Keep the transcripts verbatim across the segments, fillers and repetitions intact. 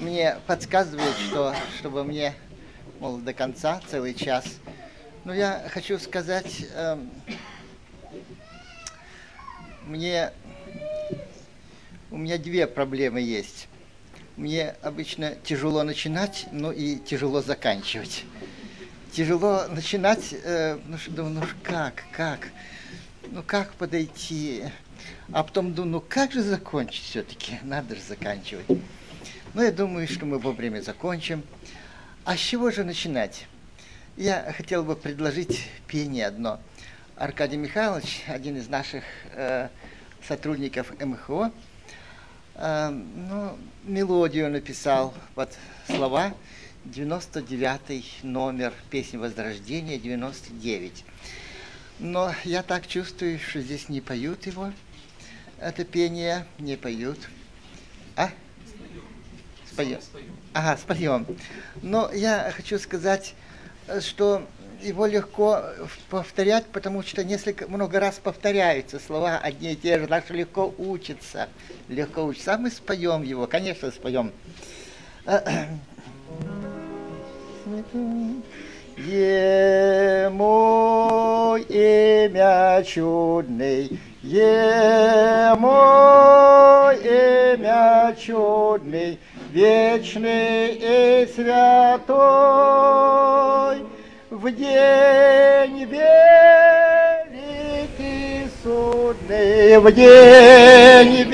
мне подсказывают, что чтобы мне, мол, до конца целый час. Но я хочу сказать, эм, мне у меня две проблемы есть. Мне обычно тяжело начинать, но и тяжело заканчивать. Тяжело начинать, э, ну что, думаю, ну как, как, ну как подойти, а потом думаю, ну как же закончить все-таки, надо же заканчивать. Но я думаю, что мы вовремя закончим. А с чего же начинать? Я хотел бы предложить пение одно. Аркадий Михайлович, один из наших э, сотрудников эм эх о, э, ну, мелодию написал под слова, девяносто девятый номер песни Возрождения, девяносто девять. Но я так чувствую, что здесь не поют его, это пение не поют. А? Споем. Ага, споем. Но я хочу сказать, что его легко повторять, потому что несколько, много раз повторяются слова одни и те же, так что легко учится. Легко учится. А мы споем его, конечно, споем. Ему имя чудный, Ему имя чудный, вечный и святой, в день великий судный, в день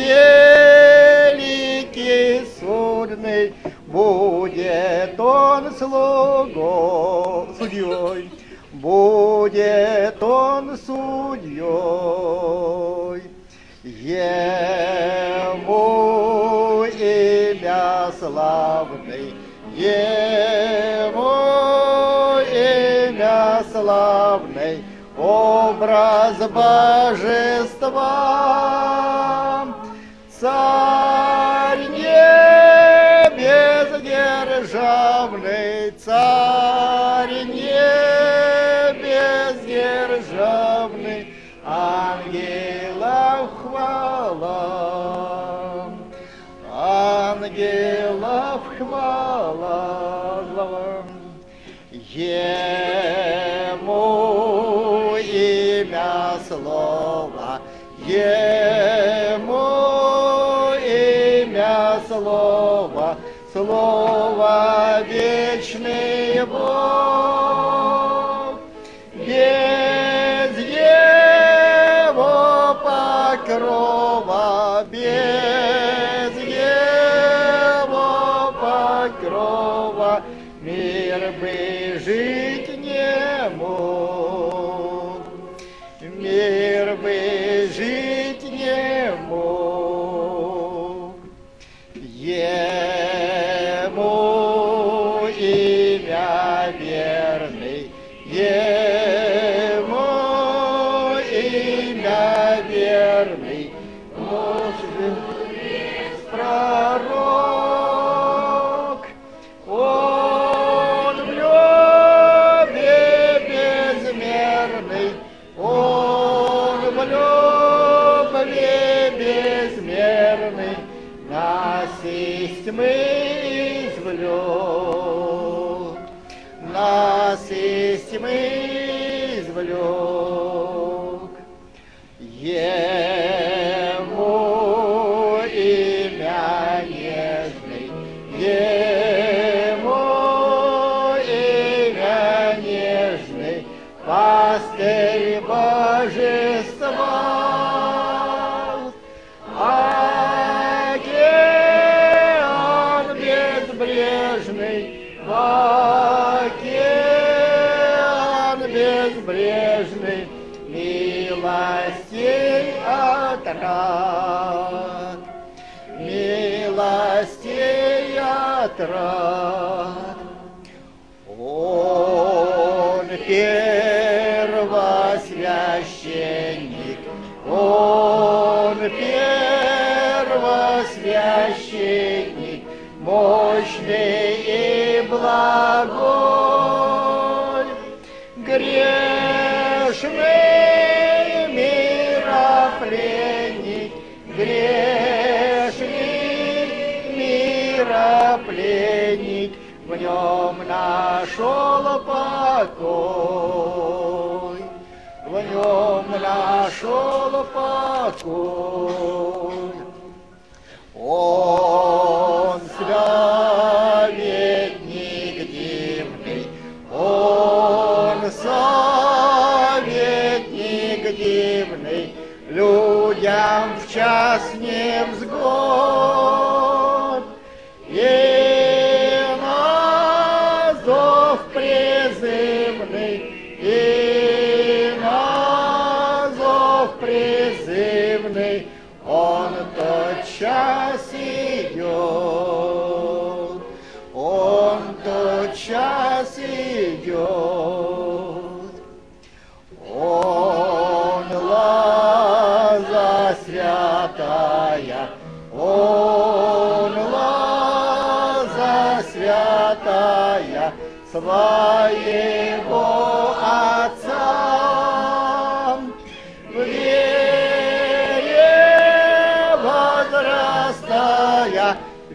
великий судный, будет он слугой, судьей, будет он судьей. Ему имя славный, Ему имя славный, образ божества, царь небес державный, царь небес державный, ангелов хвала, ангелов хвала, ему имя слова, ему имя слова, слово вечный Бог, без его покрова, без его покрова мир бы жить не мог, мир бы жить не мог. Ему имя верный, Ему имя верный, может пророк, он в любви безмерный, он в любви безмерный, нас из тьмы извлек, нас из тьмы извлек. Ему имя нежный, Ему имя нежный, пастырь божества, океан безбрежный, океан безбрежный, милостей отрад, милостей отрад. Он первосвященник, он первосвященник, мощный и благой, грешный миропленник, грешный миропленник, в нем нашел покой, в нем нашел покой. Он советник дивный, он советник дивный, людям в час невзгод. И на зов призывный, и на зов призывный он тотчас идет, он тотчас идет. Он лоза святая, он лоза святая своего Отца. В вере возрастая, в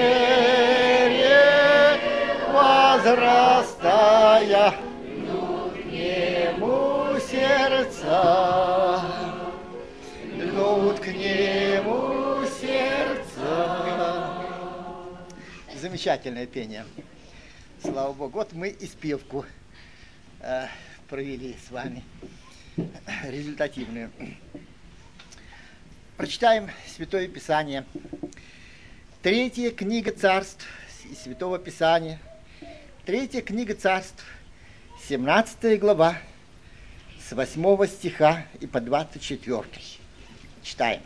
вере возрастая, льнут к нему сердца, льнут к нему сердца. Замечательное пение. Слава Богу. Вот мы и спевку э, провели с вами. Результативную. Прочитаем Святое Писание. Третья книга Царств из Святого Писания. Третья книга Царств, семнадцатая глава, с восьмого стиха и по двадцать четвёртый. Читаем.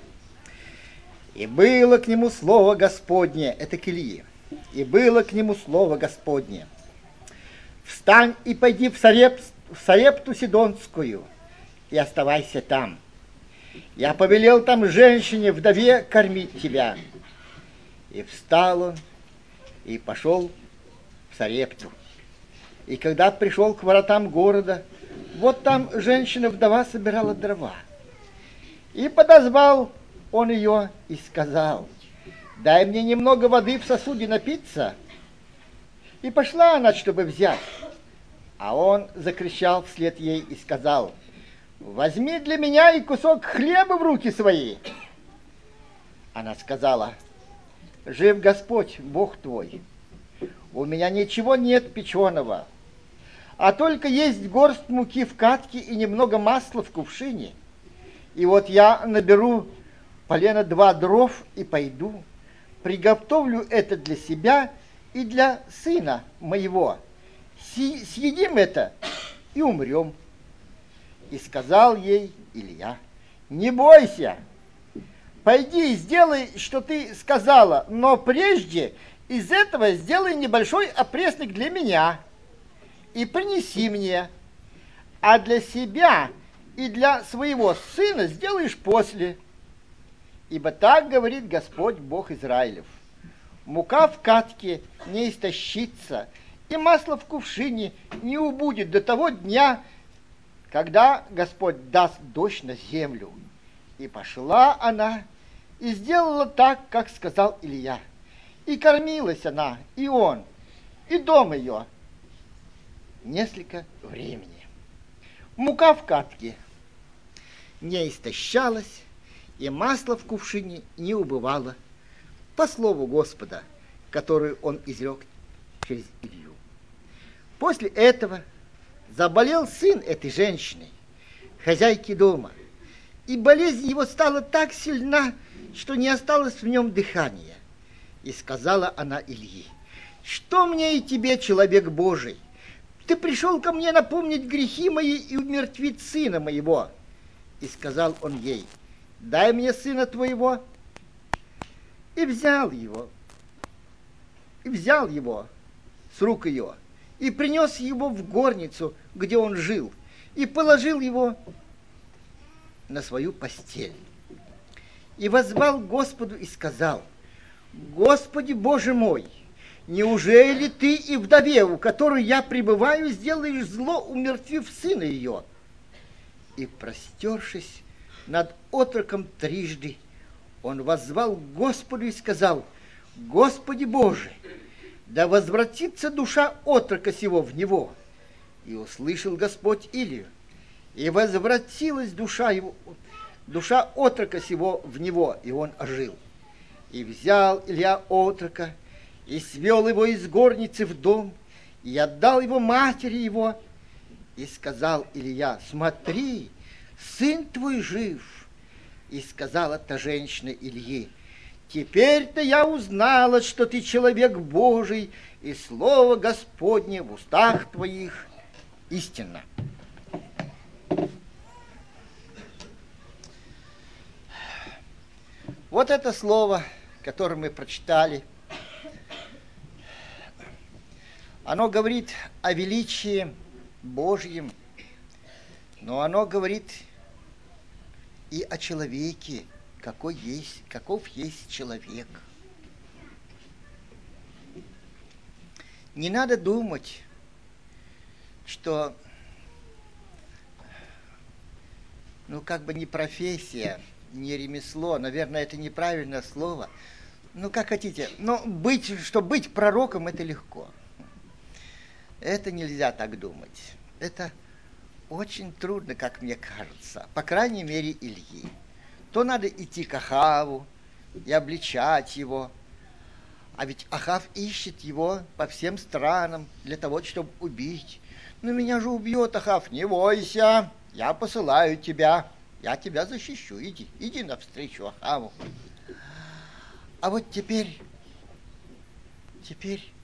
«И было к нему слово Господне», это к Илии, «и было к нему слово Господне: встань и пойди в, Сареп, в Сарепту Сидонскую, и оставайся там. Я повелел там женщине, вдове, кормить тебя». И встал он, и пошел в Сарепту. И когда пришел к воротам города, вот там женщина-вдова собирала дрова. И подозвал он ее и сказал: «Дай мне немного воды в сосуде напиться». И пошла она, чтобы взять. А он закричал вслед ей и сказал: «Возьми для меня и кусок хлеба в руки свои». Она сказала: «Жив Господь, Бог твой, у меня ничего нет печеного, а только есть горсть муки в катке и немного масла в кувшине. И вот я наберу полено два дров и пойду, приготовлю это для себя и для сына моего. Съедим это и умрем». И сказал ей Илья: «Не бойся, пойди и сделай, что ты сказала, но прежде из этого сделай небольшой опресник для меня и принеси мне, а для себя и для своего сына сделаешь после. Ибо так говорит Господь Бог Израилев: мука в катке не истощится, и масло в кувшине не убудет до того дня, когда Господь даст дождь на землю». И пошла она и сделала так, как сказал Илья. И кормилась она, и он, и дом ее несколько времени. Мука в катке не истощалась, и масло в кувшине не убывало, по слову Господа, который он изрек через Илью. После этого заболел сын этой женщины, хозяйки дома, и болезнь его стала так сильна, что не осталось в нем дыхания. И сказала она Ильи: «Что мне и тебе, человек Божий? Ты пришел ко мне напомнить грехи мои и умертвить сына моего». И сказал он ей: «Дай мне сына твоего». И взял его, и взял его с рук ее, и принес его в горницу, где он жил, и положил его на свою постель. И воззвал Господу и сказал: «Господи Боже мой, неужели ты и вдове, у которой я пребываю, сделаешь зло, умертвив сына ее?» И, простершись над отроком трижды, он воззвал к Господу и сказал: «Господи Боже, да возвратится душа отрока сего в него. И услышал Господь Илию, и возвратилась душа его, душа отрока сего в него, и он ожил. И взял Илья отрока, и свел его из горницы в дом, и отдал его матери его. И сказал Илья: смотри, сын твой жив. И сказала та женщина Ильи: теперь-то я узнала, что ты человек Божий, и слово Господне в устах твоих истинно. Вот это слово, которое мы прочитали, оно говорит о величии Божьем, но оно говорит и о человеке, какой есть, каков есть человек. Не надо думать, что, ну, как бы не профессия, не ремесло, наверное, это неправильное слово. Ну, как хотите, но быть, что быть пророком, это легко. Это нельзя так думать. Это очень трудно, как мне кажется, по крайней мере, Ильи. То надо идти к Ахаву и обличать его. А ведь Ахав ищет его по всем странам для того, чтобы убить. Ну, меня же убьет Ахав. Не бойся, я посылаю тебя. Я тебя защищу. Иди, иди навстречу Ахаву. А вот теперь, теперь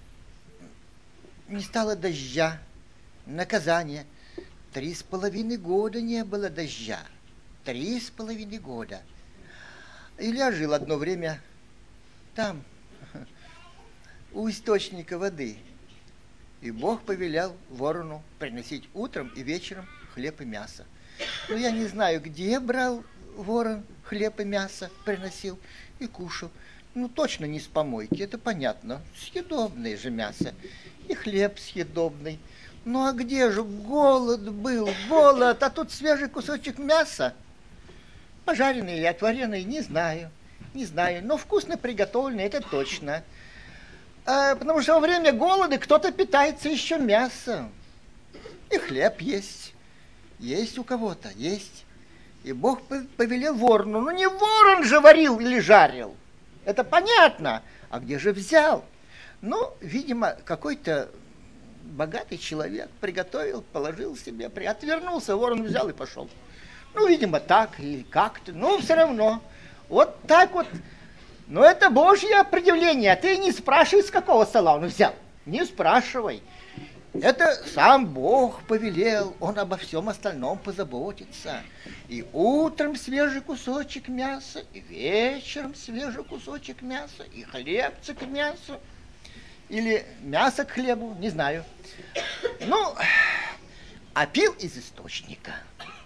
не стало дождя, наказание. Три с половиной года не было дождя. Три с половиной года. Илья жил одно время там, у источника воды. И Бог повелел ворону приносить утром и вечером хлеб и мясо. Но я не знаю, где брал ворон хлеб и мясо, приносил и кушал. Ну, точно не с помойки, это понятно. Съедобное же мясо. И хлеб съедобный. Ну, а где же голод был, голод, а тут свежий кусочек мяса. Пожаренный или отваренный, не знаю, не знаю. Но вкусно приготовленный, это точно. А, потому что во время голода кто-то питается еще мясом. И хлеб есть. Есть у кого-то, есть. И Бог повелел ворону. Ну, не ворон же варил или жарил. Это понятно. А где же взял? Ну, видимо, какой-то богатый человек приготовил, положил себе, отвернулся, ворон взял и пошел. Ну, видимо, так или как-то. Ну, все равно. Вот так вот. Но это Божье определение. А ты не спрашивай, с какого стола он взял. Не спрашивай. Это сам Бог повелел. Он обо всем остальном позаботится. И утром свежий кусочек мяса, и вечером свежий кусочек мяса, и хлебцы к мясу. Или мясо к хлебу, не знаю. Ну, а пил из источника.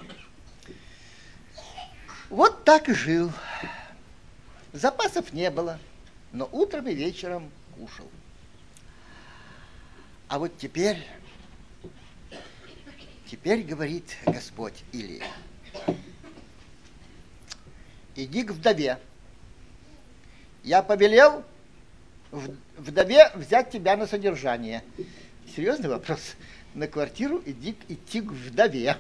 Вот так и жил. Запасов не было, но утром и вечером кушал. А вот теперь, теперь говорит Господь Илии: иди к вдове. Я повелел вдове взять тебя на содержание. Серьезный вопрос. На квартиру иди, идти к вдове.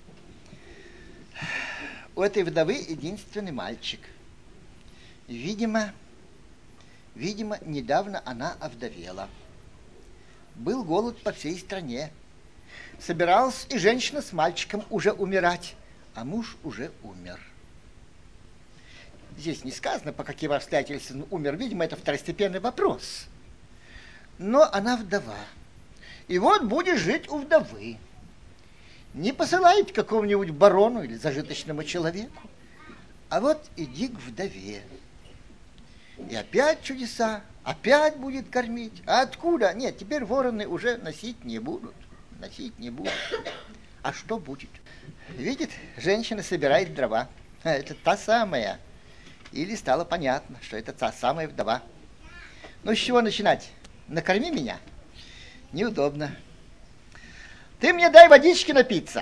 У этой вдовы единственный мальчик. Видимо, видимо, недавно она овдовела. Был голод по всей стране. Собиралась и женщина с мальчиком уже умирать, а муж уже умер. Здесь не сказано, по каким обстоятельствам умер. Видимо, это второстепенный вопрос. Но она вдова. И вот будешь жить у вдовы. Не посылайте какому-нибудь барону или зажиточному человеку, а вот иди к вдове. И опять чудеса, опять будет кормить. А откуда? Нет, теперь вороны уже носить не будут. Носить не будут. А что будет? Видит, женщина собирает дрова. Это та самая. Или стало понятно, что это та самая вдова. Ну, с чего начинать? Накорми меня. Неудобно. Ты мне дай водички напиться.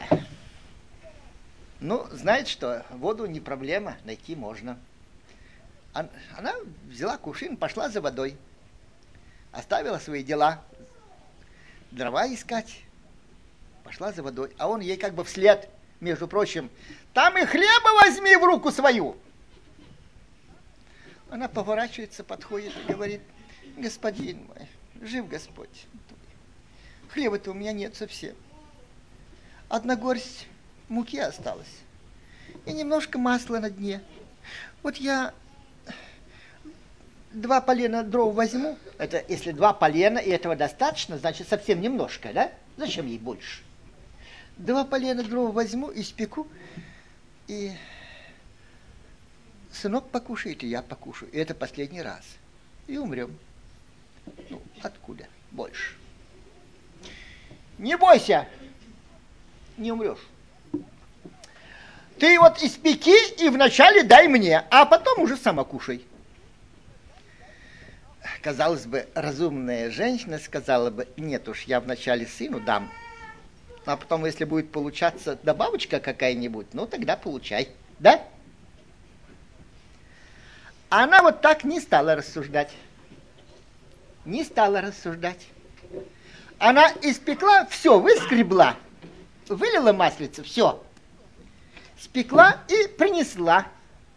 Ну, знаете что, воду не проблема, найти можно. Она взяла кувшин, пошла за водой. Оставила свои дела, дрова искать, пошла за водой. А он ей как бы вслед, между прочим, там и хлеба возьми в руку свою. Она поворачивается, подходит и говорит: господин мой, жив Господь, хлеба-то у меня нет совсем. Одна горсть муки осталась и немножко масла на дне. Вот я два полена дров возьму. Это если два полена, и этого достаточно, значит совсем немножко, да? Зачем ей больше? Два полена дров возьму, испеку, и сынок покушает, и я покушаю. И это последний раз. И умрем. Ну, откуда? Больше. Не бойся, не умрешь. Ты вот испеки и вначале дай мне, а потом уже сама кушай. Казалось бы, разумная женщина сказала бы: нет уж, я вначале сыну дам, а потом, если будет получаться добавочка какая-нибудь, ну тогда получай, да? Она вот так не стала рассуждать. Не стала рассуждать. Она испекла, все, выскребла, вылила маслице, все. Спекла и принесла.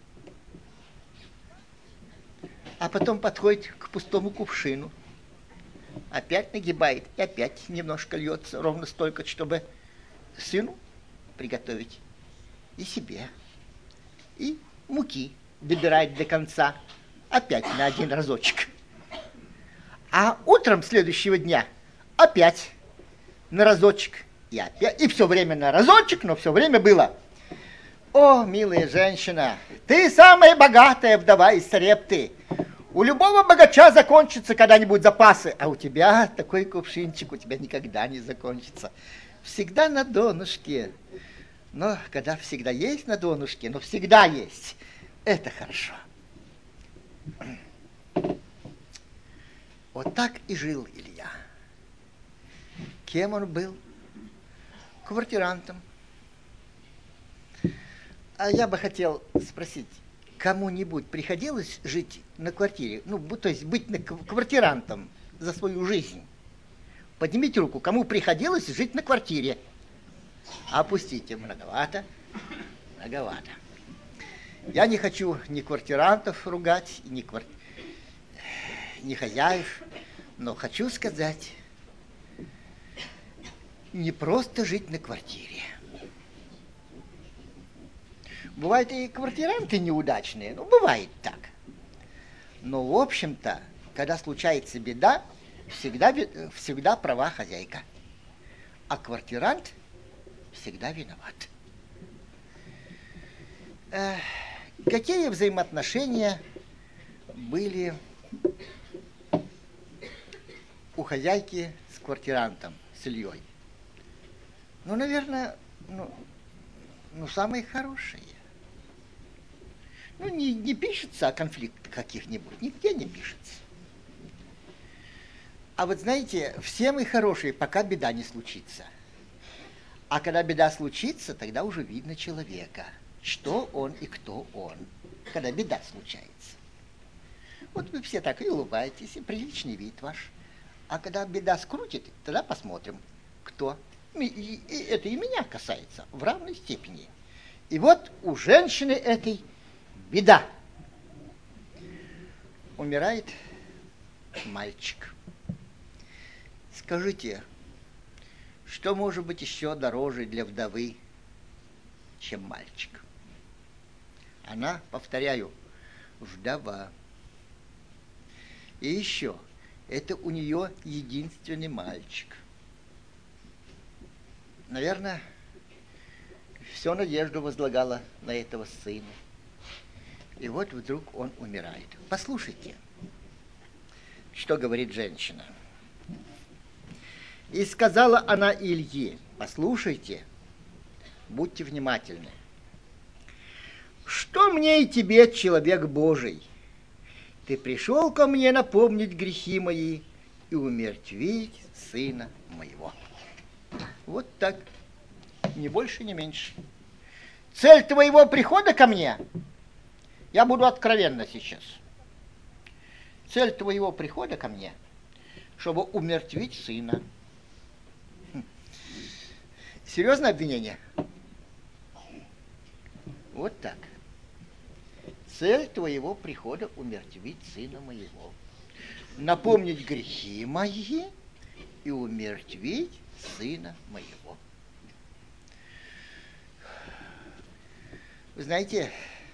А потом подходит к пустому кувшину. Опять нагибает, и опять немножко льется, ровно столько, чтобы сыну приготовить и себе. И муки добирает до конца, опять на один разочек. А утром следующего дня опять на разочек, и опять, и все время на разочек, но все время было: о, милая женщина, ты самая богатая вдова из Сарепты. У любого богача закончатся когда-нибудь запасы, а у тебя такой кувшинчик, у тебя никогда не закончится. Всегда на донышке. Но когда всегда есть на донышке, но всегда есть, это хорошо. Вот так и жил Илья. Кем он был? Квартирантом. А я бы хотел спросить, кому-нибудь приходилось жить на квартире, ну, то есть быть квартирантом за свою жизнь? Поднимите руку, кому приходилось жить на квартире? Опустите, многовато, многовато. Я не хочу ни квартирантов ругать, ни, квар... ни хозяев, но хочу сказать, не просто жить на квартире. Бывают и квартиранты неудачные, ну, бывает так. Но, в общем-то, когда случается беда, всегда, всегда права хозяйка. А квартирант всегда виноват. Э, какие взаимоотношения были у хозяйки с квартирантом, с Ильей? Ну, наверное, ну, ну самые хорошие. Ну, не, не пишется о конфликтах каких-нибудь, нигде не пишется. А вот знаете, все мы хорошие, пока беда не случится. А когда беда случится, тогда уже видно человека, что он и кто он, когда беда случается. Вот вы все так и улыбаетесь, и приличный вид ваш. А когда беда скрутит, тогда посмотрим, кто. И, и, и это и меня касается в равной степени. И вот у женщины этой беда. Умирает мальчик. Скажите, что может быть еще дороже для вдовы, чем мальчик? Она, повторяю, вдова. И еще, это у нее единственный мальчик. Наверное, всю надежду возлагала на этого сына. И вот вдруг он умирает. Послушайте, что говорит женщина. И сказала она Илье: послушайте, будьте внимательны. Что мне и тебе, человек Божий? Ты пришел ко мне напомнить грехи мои и умертвить сына моего. Вот так, ни больше, ни меньше. Цель твоего прихода ко мне, я буду откровенна сейчас. Цель твоего прихода ко мне чтобы умертвить сына. Хм. Серьезное обвинение? Вот так. Цель твоего прихода — умертвить сына моего, напомнить грехи мои и умертвить сына моего. Вы знаете,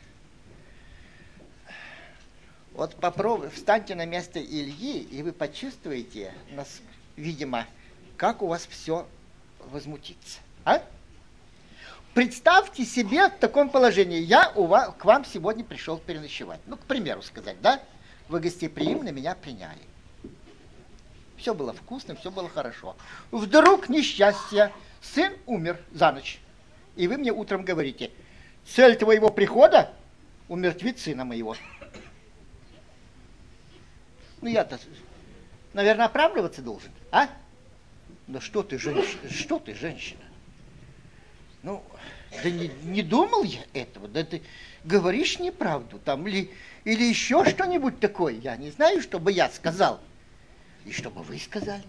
вот попробуйте, встаньте на место Ильи, и вы почувствуете, нас, видимо, как у вас все возмутится. А? Представьте себе в таком положении. Я у вас, к вам сегодня пришел переночевать. Ну, к примеру сказать, да? Вы гостеприимно меня приняли. Все было вкусно, все было хорошо. Вдруг несчастье. Сын умер за ночь. И вы мне утром говорите: цель твоего прихода — умертвить сына моего. Ну, я-то, наверное, оправдываться должен, а? Да что ты, женщина, что ты, женщина? Ну, да не, не думал я этого, да ты говоришь неправду там, или, или еще что-нибудь такое. Я не знаю, что бы я сказал, и что бы вы сказали.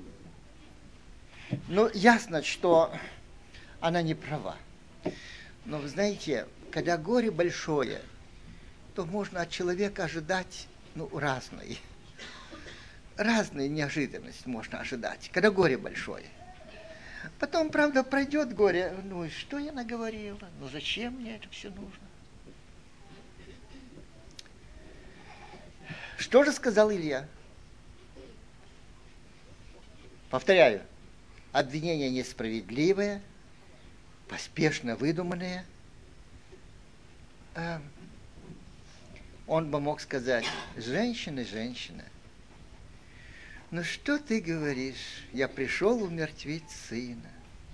Ну, ясно, что она не права. Но вы знаете, когда горе большое, то можно от человека ожидать, ну, разные. Разные неожиданности можно ожидать, когда горе большое. Потом, правда, пройдет горе. Ну, и что я наговорила? Ну, зачем мне это все нужно? Что же сказал Илья? Повторяю, обвинение несправедливое, поспешно выдуманное. Он бы мог сказать: женщина, женщина, ну что ты говоришь? Я пришел умертвить сына.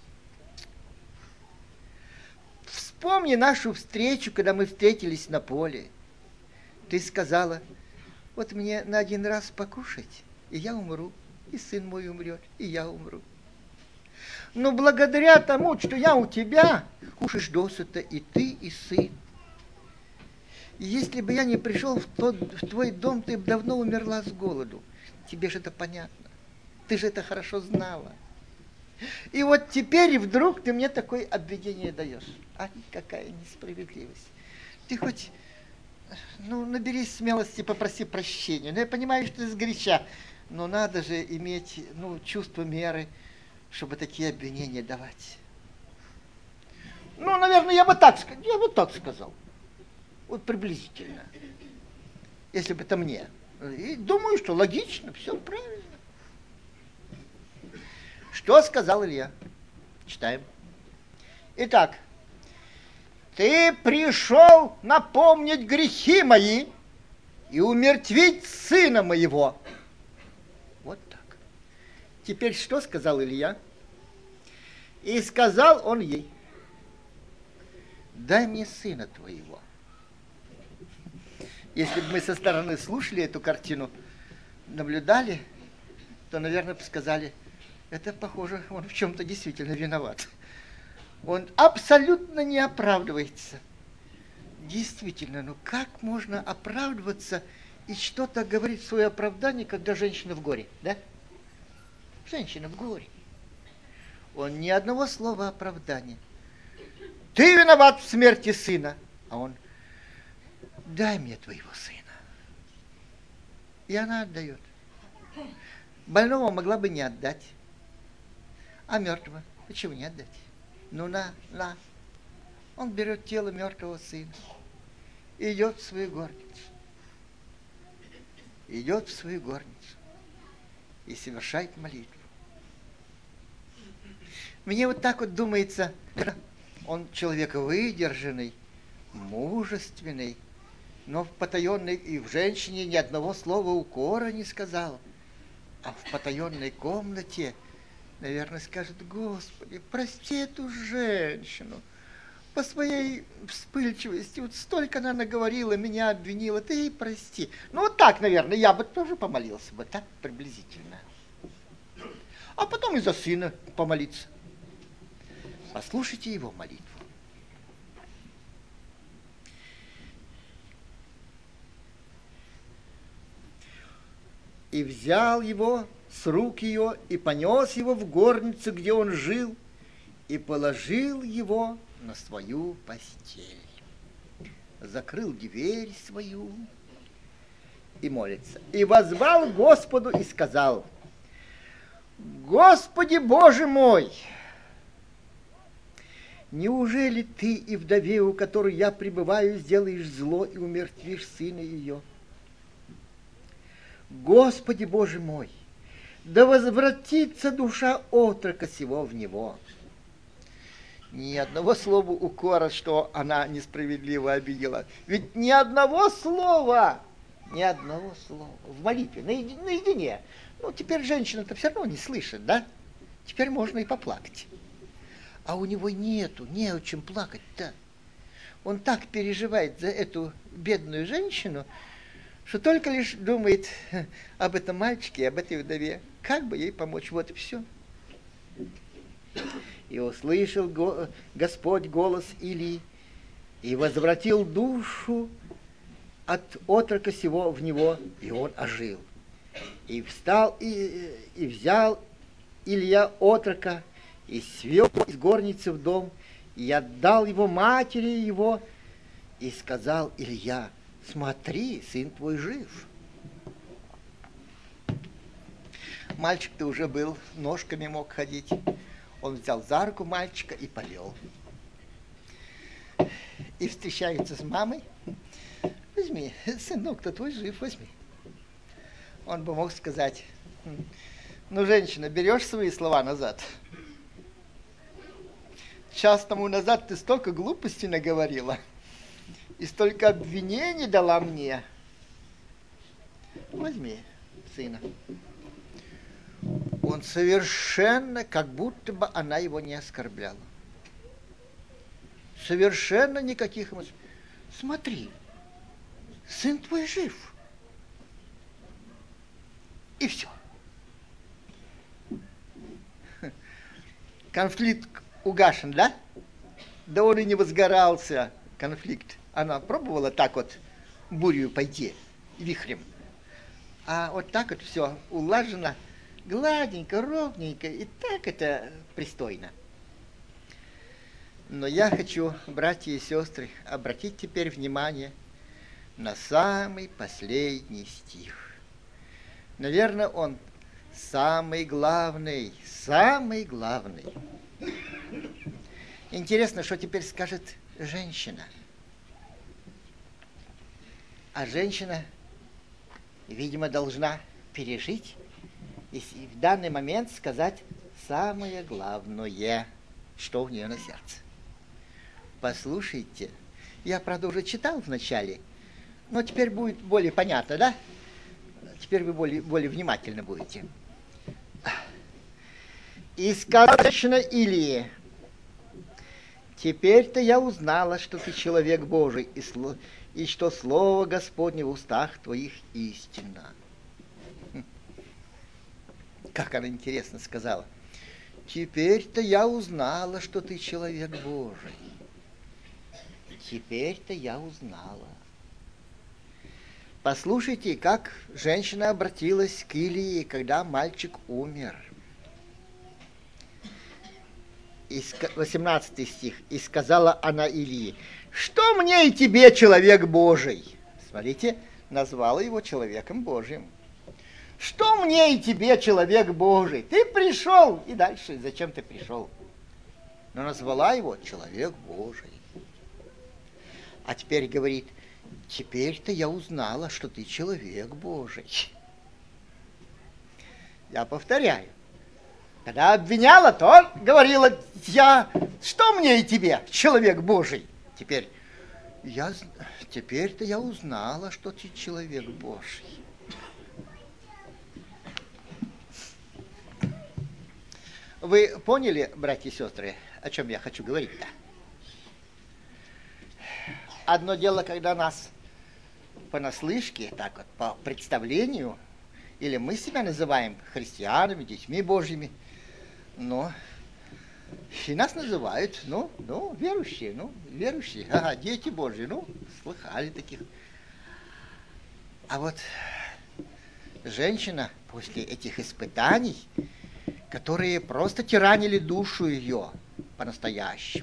Вспомни нашу встречу, когда мы встретились на поле. Ты сказала: вот мне на один раз покушать, и я умру, и сын мой умрет, и я умру. Но благодаря тому, что я у тебя, кушаешь досыта и ты, и сын. И если бы я не пришел в, тот, в твой дом, ты бы давно умерла с голоду. Тебе же это понятно. Ты же это хорошо знала. И вот теперь вдруг ты мне такое обвинение даешь. А какая несправедливость. Ты хоть, ну, наберись смелости, попроси прощения. Ну, я понимаю, что ты сгоряча, но надо же иметь, ну, чувство меры, чтобы такие обвинения давать. Ну, наверное, я бы так, я бы так сказал. Вот приблизительно. Если бы это мне. И думаю, что логично, все правильно. Что сказал Илья? Читаем. Итак, ты пришел напомнить грехи мои и умертвить сына моего. Вот так. Теперь что сказал Илья? И сказал он ей: дай мне сына твоего. Если бы мы со стороны слушали эту картину, наблюдали, то, наверное, бы сказали: это, похоже, он в чем-то действительно виноват. Он абсолютно не оправдывается. Действительно, ну как можно оправдываться и что-то говорить в свое оправдание, когда женщина в горе, да? Женщина в горе. Он ни одного слова оправдания. Ты виноват в смерти сына. А он: дай мне твоего сына. И она отдает. Больного могла бы не отдать. А мертвого почему не отдать? Ну на, на. Он берет тело мертвого сына и идет в свою горницу. Идет в свою горницу и совершает молитву. Мне вот так вот думается, он человек выдержанный, мужественный, но в потаенной, и в женщине ни одного слова укора не сказал. А в потаенной комнате, наверное, скажет: Господи, прости эту женщину. По своей вспыльчивости, вот столько она наговорила, меня обвинила, ты ей прости. Ну вот так, наверное, я бы тоже помолился бы, так приблизительно. А потом и за сына помолиться. Послушайте его молитву. И взял его с рук ее и понес его в горницу, где он жил, и положил его на свою постель. Закрыл дверь свою и молится. И воззвал к Господу и сказал: Господи Боже мой, неужели ты и вдове, у которой я пребываю, сделаешь зло и умертвишь сына ее? Господи Боже мой, да возвратится душа отрока сего в него. Ни одного слова укора, что она несправедливо обидела. Ведь ни одного слова, ни одного слова в молитве, наедине. наедине. Ну, теперь женщина-то все равно не слышит, да? Теперь можно и поплакать. А у него нету, не о чем плакать-то. Он так переживает за эту бедную женщину, что только лишь думает об этом мальчике, об этой вдове. Как бы ей помочь? Вот и все. И услышал го- Господь голос Илии, и возвратил душу от отрока сего в него, и он ожил. И встал, и, и взял Илья отрока, и свел из горницы в дом, и отдал его матери его, и сказал Илья: смотри, сын твой жив. Мальчик-то уже был, ножками мог ходить. Он взял за руку мальчика и повел. И встречается с мамой. Возьми, сынок-то твой жив, возьми. Он бы мог сказать: ну, женщина, берешь свои слова назад? Час тому назад ты столько глупостей наговорила и столько обвинений дала мне. Возьми сына. Он совершенно, как будто бы она его не оскорбляла. Совершенно никаких эмоций. Смотри, сын твой жив. И все. Конфликт угашен, да? Да он и не возгорался, конфликт. Она пробовала так вот бурью пойти, вихрем. А вот так вот все улажено, гладенько, ровненько, и так это пристойно. Но я хочу, братья и сестры, обратить теперь внимание на самый последний стих. Наверное, он самый главный, самый главный. Интересно, что теперь скажет женщина. А женщина, видимо, должна пережить и в данный момент сказать самое главное, что у нее на сердце. Послушайте, я, правда, уже читал вначале, но теперь будет более понятно, да? Теперь вы более, более внимательно будете. И сказала женщина Илии: теперь-то я узнала, что ты человек Божий, и, сло... и что слово Господне в устах твоих истинно. Как она интересно сказала. Теперь-то я узнала, что ты человек Божий. Теперь-то я узнала. Послушайте, как женщина обратилась к Илии, когда мальчик умер. восемнадцатый стих. И сказала она Илии: что мне и тебе, человек Божий? Смотрите, назвала его человеком Божьим. Что мне и тебе, человек Божий? Ты пришел, и дальше, зачем ты пришел? Но назвала его человек Божий. А теперь говорит: теперь-то я узнала, что ты человек Божий. Я повторяю. Когда обвиняла, то говорила: я, что мне и тебе, человек Божий? Теперь, я, теперь-то я узнала, что ты человек Божий. Вы поняли, братья и сестры, о чем я хочу говорить-то? Одно дело, когда нас понаслышке, так вот, по представлению, или мы себя называем христианами, детьми Божьими, но и нас называют, ну, ну, верующие, ну, верующие, ага, дети Божьи, ну, слыхали таких. А вот женщина после этих испытаний, которые просто тиранили душу ее по-настоящему.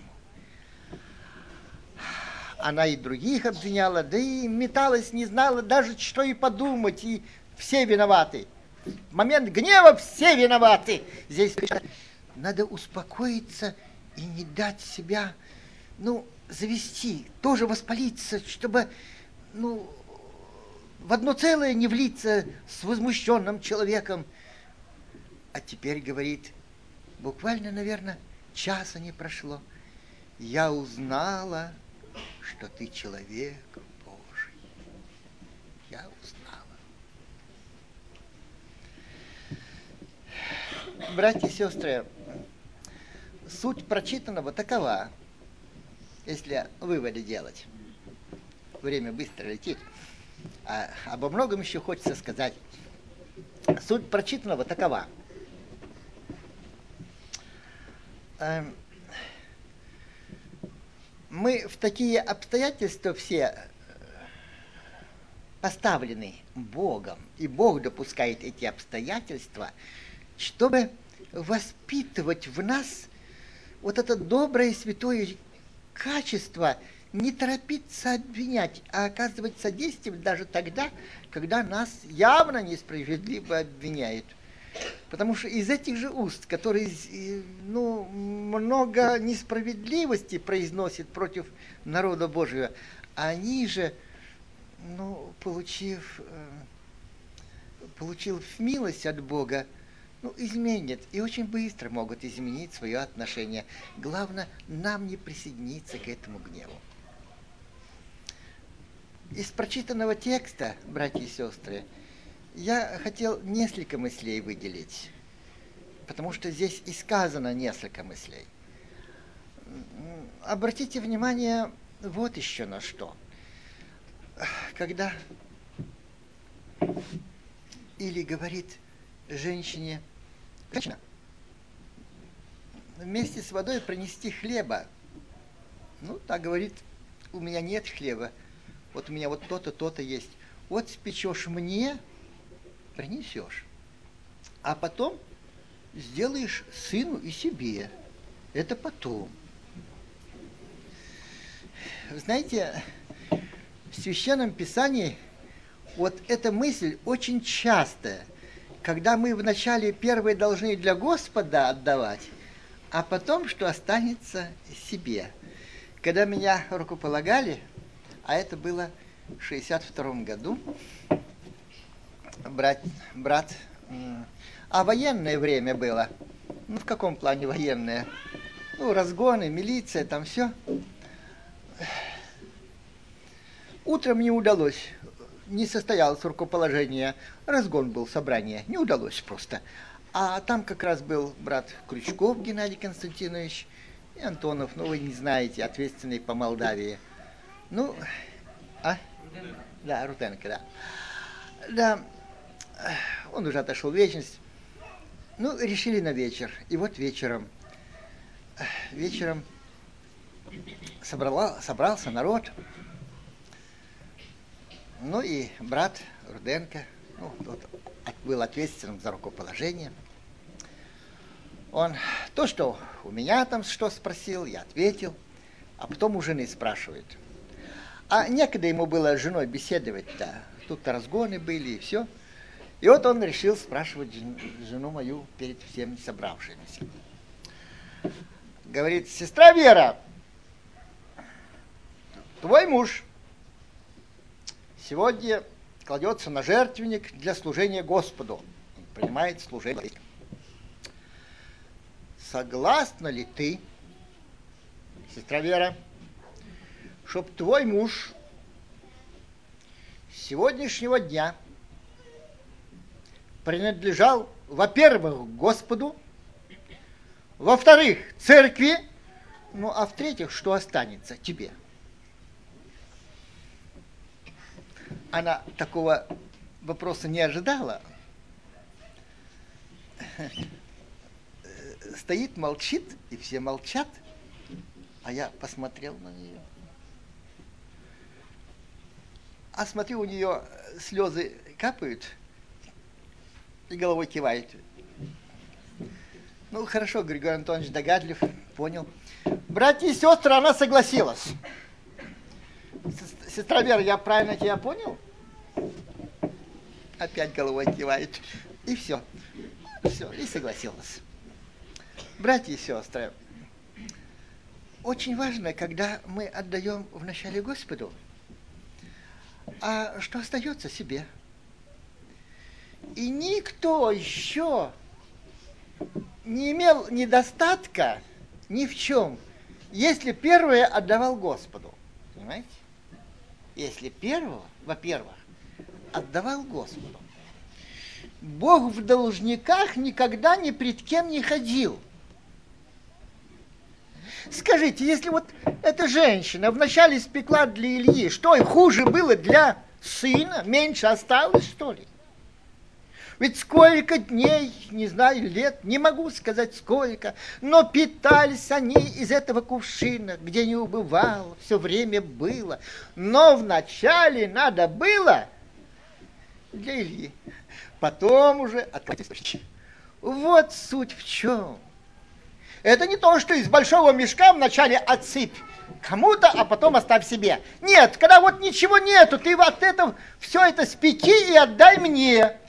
Она и других обвиняла, да и металась, не знала даже, что и подумать, и все виноваты. В момент гнева все виноваты. Здесь надо успокоиться и не дать себя, ну, завести, тоже воспалиться, чтобы, ну, в одно целое не влиться с возмущенным человеком. А теперь, говорит, буквально, наверное, часа не прошло, я узнала, что ты человек Божий. Я узнала. Братья и сестры, суть прочитанного такова, если выводы делать. Время быстро летит. А обо многом еще хочется сказать. Суть прочитанного такова. Мы в такие обстоятельства все поставлены Богом, и Бог допускает эти обстоятельства, чтобы воспитывать в нас вот это доброе святое качество не торопиться обвинять, а оказывать содействие даже тогда, когда нас явно несправедливо обвиняют. Потому что из этих же уст, которые, ну, много несправедливости произносят против народа Божьего, они же, ну, получив, получив милость от Бога, ну, изменят и очень быстро могут изменить свое отношение. Главное, нам не присоединиться к этому гневу. Из прочитанного текста, братья и сестры, я хотел несколько мыслей выделить, потому что здесь и сказано несколько мыслей. Обратите внимание вот еще на что. Когда или говорит женщине, женщина, вместе с водой принести хлеба. Ну, так говорит, у меня нет хлеба, вот у меня вот то-то, то-то есть. Вот спечешь мне, принесешь, а потом сделаешь сыну и себе. Это потом. Знаете, в Священном Писании вот эта мысль очень частая, когда мы вначале первые должны для Господа отдавать, а потом, что останется себе. Когда меня рукополагали, а это было в шестьдесят втором году, брат, брат, а военное время было. Ну, в каком плане военное? Ну, разгоны, милиция, там все. Утром не удалось, не состоялось рукоположение, разгон был, собрание, не удалось просто. А там как раз был брат Крючков Геннадий Константинович и Антонов, ну, вы не знаете, ответственный по Молдавии. Ну, а? Руденко. Да, Руденко, да. Да, он уже отошел в вечность. Ну, решили на вечер. И вот вечером, вечером собрала, собрался народ. Ну и брат Руденко, ну, тот был ответственным за рукоположение. Он то, что у меня там что спросил, я ответил, а потом у жены спрашивает. А некогда ему было с женой беседовать-то, тут разгоны были и все. И вот он решил спрашивать жену мою перед всеми собравшимися. Говорит, сестра Вера, твой муж сегодня кладется на жертвенник для служения Господу. Он принимает служение. Согласна ли ты, сестра Вера, чтоб твой муж с сегодняшнего дня принадлежал, во-первых, Господу, во-вторых, церкви, ну, а в-третьих, что останется тебе? Она такого вопроса не ожидала. Стоит, молчит, и все молчат, а я посмотрел на нее. А смотрю, у нее слезы капают, И головой кивает. Ну, хорошо, Григорий Антонович догадлив, понял. Братья и сестры, она согласилась. Сестра Вера, я правильно тебя понял? Опять головой кивает. И все. Все, и согласилась. Братья и сестры, очень важно, когда мы отдаем вначале Господу, а что остается себе. И никто еще не имел недостатка ни в чем, если первое отдавал Господу. Понимаете? Если первого, во-первых, отдавал Господу. Бог в должниках никогда ни пред кем не ходил. Скажите, если вот эта женщина вначале спекла для Ильи, что и хуже было для сына, меньше осталось, что ли? Ведь сколько дней, не знаю, лет, не могу сказать сколько, но питались они из этого кувшина, где не убывало, все время было. Но вначале надо было для Ильи, потом уже открыть источник. Вот суть в чем. Это не то, что из большого мешка вначале отсыпь кому-то, а потом оставь себе. Нет, когда вот ничего нету, ты вот это, все это спеки и отдай мне.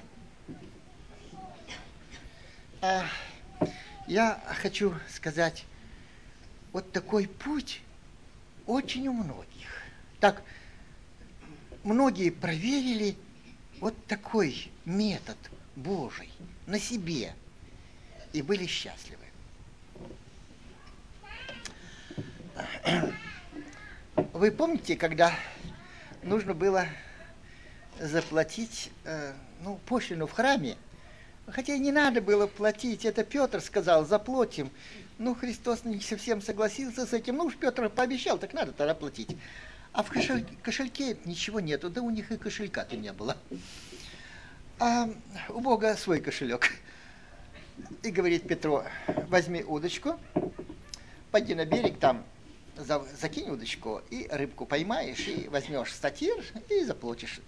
Я хочу сказать, вот такой путь очень у многих. Так, многие проверили вот такой метод Божий на себе и были счастливы. Вы помните, когда нужно было заплатить э, ну, пошлину в храме? Хотя и не надо было платить, это Петр сказал, заплатим. Ну, Христос не совсем согласился с этим. Ну уж Петр пообещал, так надо тогда платить. А в кошель, кошельке ничего нету, да у них и кошелька-то не было. А у Бога свой кошелек. И говорит Петру, возьми удочку, пойди на берег, там за, закинь удочку, и рыбку поймаешь, и возьмешь статир, и заплатишь.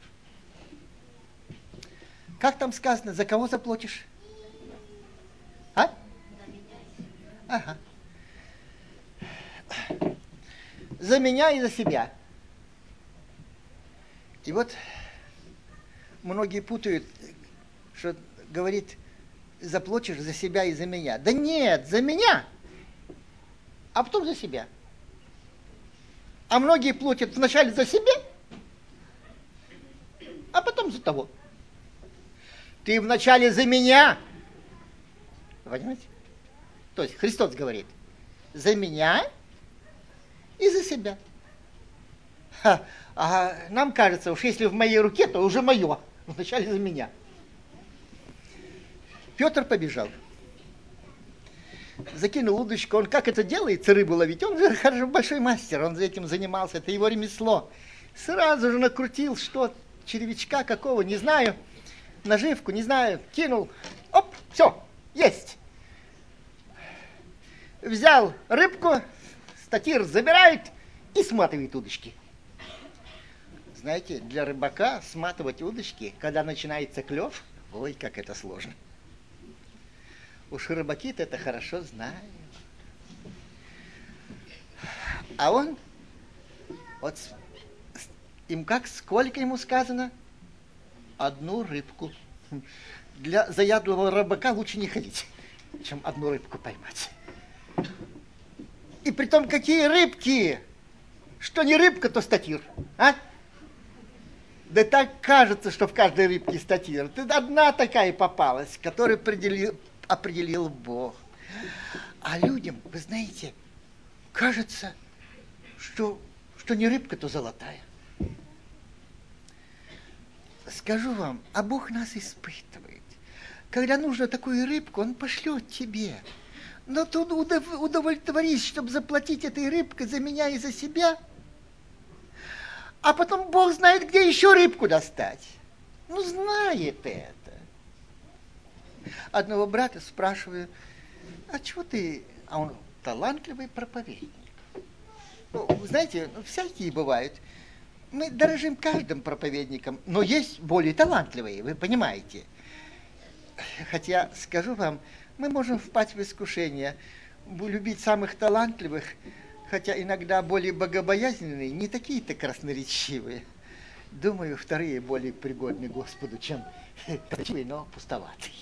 Как там сказано, за кого заплатишь? А? Ага. За меня и за себя. И вот многие путают, что говорит, заплатишь за себя и за меня. Да нет, за меня, а потом за себя. А многие платят вначале за себя, а потом за того. Ты вначале за меня. Понимаете? То есть Христос говорит, за меня и за себя. Ха, а нам кажется, уж если в моей руке, то уже мое. Вначале за меня. Петр побежал. Закинул удочку. Он как это делается, рыбу ловить? Он же хорошо большой мастер, он за этим занимался, это его ремесло. Сразу же накрутил, что червячка какого, не знаю, наживку, не знаю, кинул. Оп, все, есть. Взял рыбку, статир забирает и сматывает удочки. Знаете, для рыбака сматывать удочки, когда начинается клев, ой, как это сложно. Уж рыбаки-то это хорошо знают. А он, вот им как, сколько ему сказано? Одну рыбку. Для заядлого рыбака лучше не ходить, чем одну рыбку поймать. И притом какие рыбки? Что не рыбка, то статир. А? Да так кажется, что в каждой рыбке статир. Тут одна такая попалась, которую определил, определил Бог. А людям, вы знаете, кажется, что, что не рыбка, то золотая. Скажу вам, а Бог нас испытывает. Когда нужно такую рыбку, Он пошлет тебе. Но тут удовлетворись, чтобы заплатить этой рыбкой за меня и за себя. А потом Бог знает, где еще рыбку достать. Ну, знает это. Одного брата спрашиваю, а чего ты... А он талантливый проповедник. Ну, знаете, ну, всякие бывают. Мы дорожим каждым проповедником, но есть более талантливые, вы понимаете. хотя, скажу вам, мы можем впасть в искушение, любить самых талантливых, хотя иногда более богобоязненные, не такие-то красноречивые. Думаю, вторые более пригодны Господу, чем красивые, но пустоватые.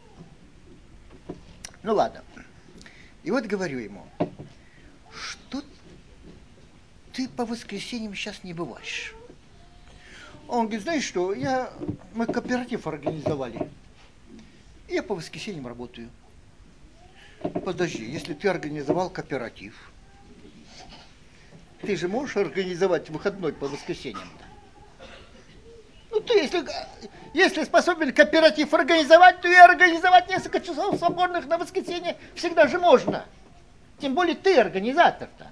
Ну ладно. И вот говорю ему, что ты по воскресеньям сейчас не бываешь? Он говорит, знаешь что, я, мы кооператив организовали. Я по воскресеньям работаю. Подожди, если ты организовал кооператив, ты же можешь организовать выходной по воскресеньям-то? Ну ты, если, если способен кооператив организовать, то и организовать несколько часов свободных на воскресенье всегда же можно. Тем более ты организатор-то.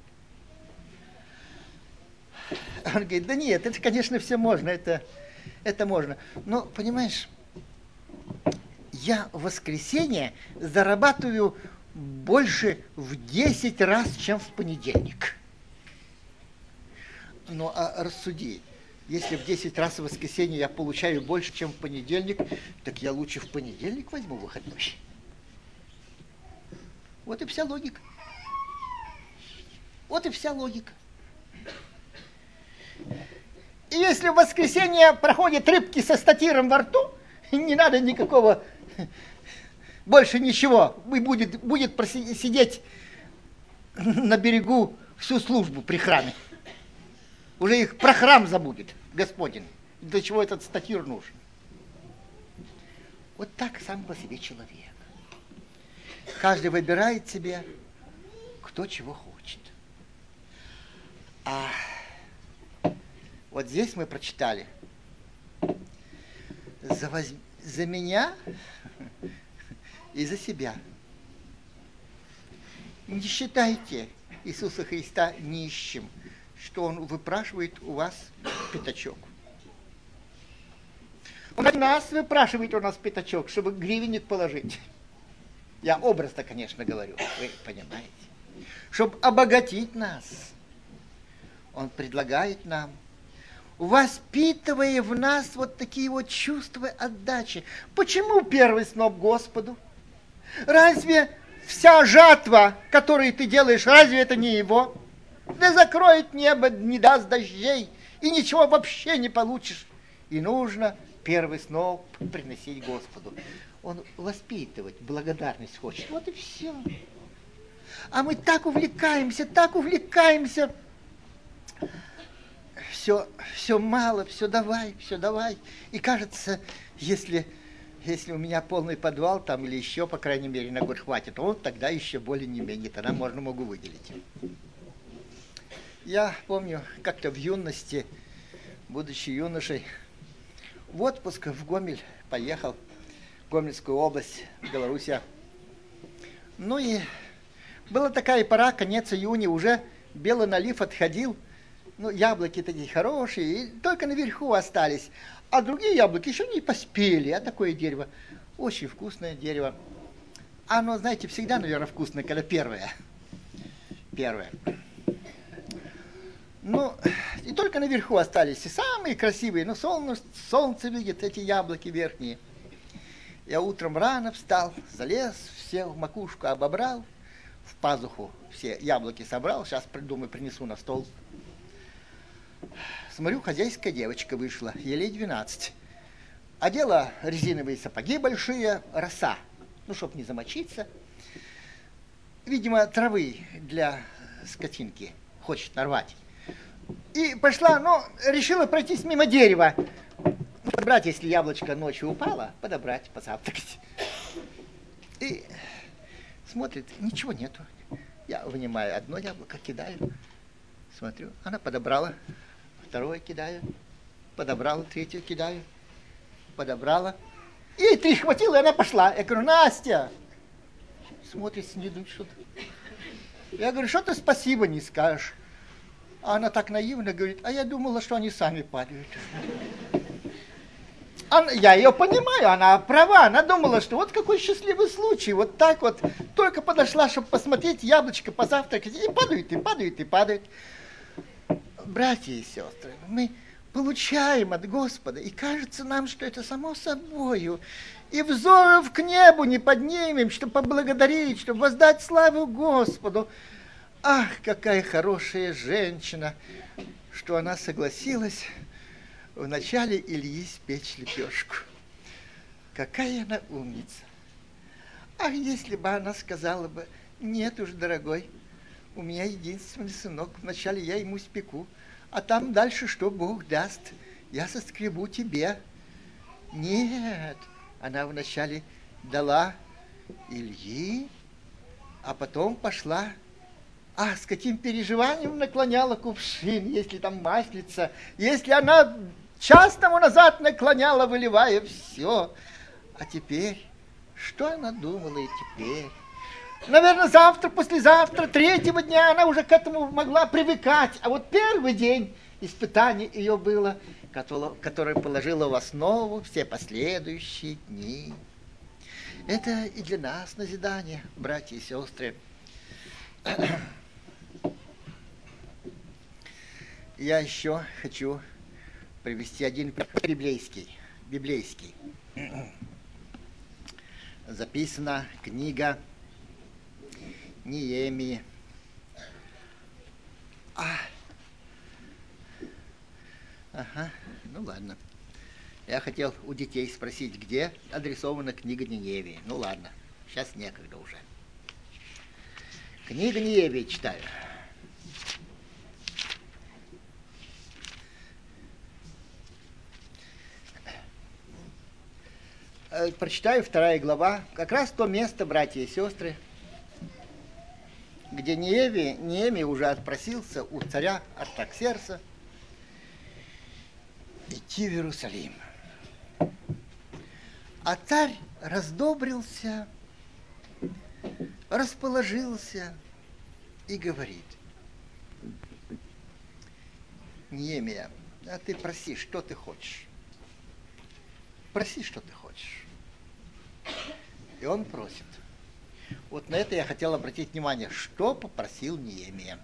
Он говорит, да нет, это, конечно, все можно, это, это можно. Но, понимаешь, я в воскресенье зарабатываю больше в десять раз, чем в понедельник. Ну, а рассуди, если в десять раз в воскресенье я получаю больше, чем в понедельник, так я лучше в понедельник возьму выходной. Вот и вся логика. Вот и вся логика. И если в воскресенье проходят рыбки со статиром во рту, не надо никакого, больше ничего, и будет, будет сидеть на берегу всю службу при храме. Уже их про храм забудет Господин. Для чего этот статир нужен? Вот так сам по себе человек. Каждый выбирает себе, кто чего хочет. А вот здесь мы прочитали. За, воз... за меня и за себя. Не считайте Иисуса Христа нищим, что Он выпрашивает у вас пятачок. Он от нас выпрашивает у нас пятачок, чтобы гривенник положить. Я образно, конечно, говорю, вы понимаете. Чтобы обогатить нас. Он предлагает нам, воспитывая в нас вот такие вот чувства отдачи. Почему первый сноп Господу? Разве вся жатва, которую ты делаешь, разве это не Его? Да закроет небо, не даст дождей, и ничего вообще не получишь. И нужно первый сноп приносить Господу. Он воспитывать, благодарность хочет. Вот и все. А мы так увлекаемся, так увлекаемся. Все, все мало, все давай, все давай. И кажется, если, если у меня полный подвал там или еще, по крайней мере, на год хватит, вот тогда еще более не менее, тогда можно могу выделить. Я помню, как-то в юности, будучи юношей, в отпуск в Гомель поехал, в Гомельскую область, в Белоруссия. Ну и была такая пора, конец июня, уже белый налив отходил. Ну, яблоки такие хорошие, и только наверху остались. А другие яблоки еще не поспели, а такое дерево. Очень вкусное дерево. Оно, знаете, всегда, наверное, вкусное, когда первое. Первое. Ну, и только наверху остались, и самые красивые, но солнце, солнце видит, эти яблоки верхние. Я утром рано встал, залез, все в макушку обобрал, в пазуху все яблоки собрал, сейчас придумаю, принесу на стол. Смотрю, хозяйская девочка вышла, ей лет двенадцать. Одела резиновые сапоги большие, роса, ну, чтоб не замочиться. Видимо, травы для скотинки хочет нарвать. И пошла, ну, решила пройтись мимо дерева. Подобрать, если яблочко ночью упало, подобрать, позавтракать. И смотрит, ничего нету. Я вынимаю одно яблоко, кидаю, смотрю, она подобрала. Второе кидаю, подобрала, третье кидаю, подобрала. Ей три хватило, и она пошла. Я говорю, Настя, смотрит, снидует что-то. Я говорю, что ты спасибо не скажешь? А она так наивно говорит, а я думала, что они сами падают. Она, я ее понимаю, она права, она думала, что вот какой счастливый случай, вот так вот, только подошла, чтобы посмотреть яблочко, позавтракать, и падают, и падают, и падают. Братья и сестры, мы получаем от Господа, и кажется нам, что это само собою. И взоров к небу не поднимем, чтобы поблагодарить, чтобы воздать славу Господу. Ах, какая хорошая женщина, что она согласилась вначале Ильи спечь лепешку. Какая она умница. Ах, если бы она сказала бы: нет уж, дорогой, у меня единственный сынок, вначале я ему спеку, а там дальше что Бог даст, я соскребу тебе. Нет, она вначале дала Ильи, а потом пошла. А с каким переживанием наклоняла кувшин, если там маслица, если она час тому назад наклоняла, выливая все. А теперь, что она думала и теперь? Наверное, завтра, послезавтра, третьего дня она уже к этому могла привыкать. А вот первый день испытание ее было, которое положило в основу все последующие дни. Это и для нас назидание, братья и сестры. Я еще хочу привести один библейский. библейский. Записана книга Неемии. А. Ага, ну ладно. Я хотел у детей спросить, где адресована книга Неемии. Ну ладно, сейчас некогда уже. Книга Неемии читаю. Прочитаю вторая глава, как раз то место, братья и сестры, где Неемия, Неемия уже отпросился у царя Артаксеркса идти в Иерусалим. А царь раздобрился, расположился и говорит: Неемия, а ты проси, что ты хочешь. Проси, что ты хочешь. И он просит. Вот на это я хотел обратить внимание, что попросил Неемия.